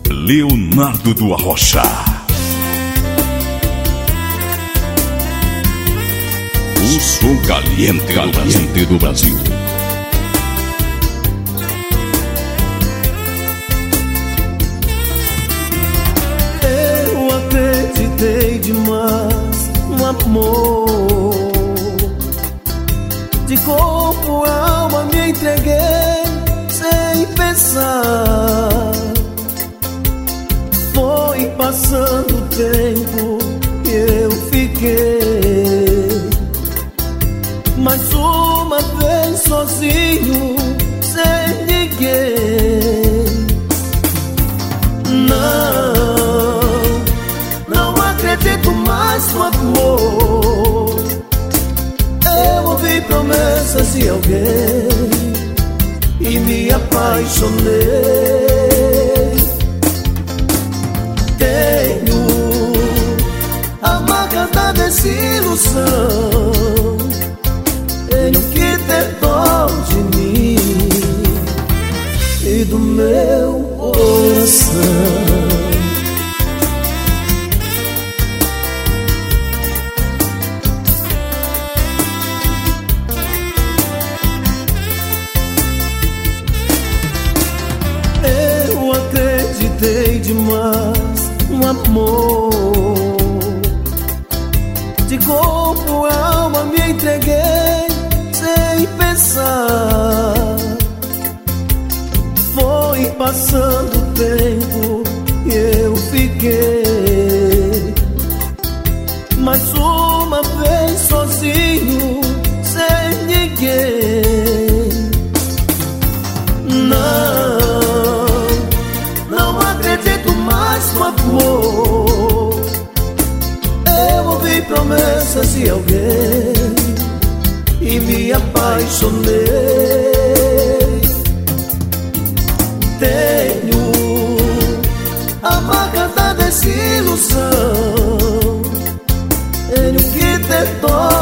Leonardo do Arrocha. O som caliente do Brasil. Eu acreditei demais no amor, de corpo, alma me entreguei sem pensar. Foi passando o tempo e eu fiquei mais uma vez sozinho, sem ninguém. Não acredito mais no amor. Eu ouvi promessas de alguém e me apaixonei. Tenho a marca da desilusão, tenho que ter dó de mim e do meu coração. Eu acreditei demais no amor, de corpo, alma me entreguei sem pensar. Foi passando o tempo e eu fiquei mais uma vez sozinho, sem ninguém. Não acredito mais no amor. Eu ouvi promessas de alguém e me apaixonei. Tenho a marca da desilusão, tenho que ter dó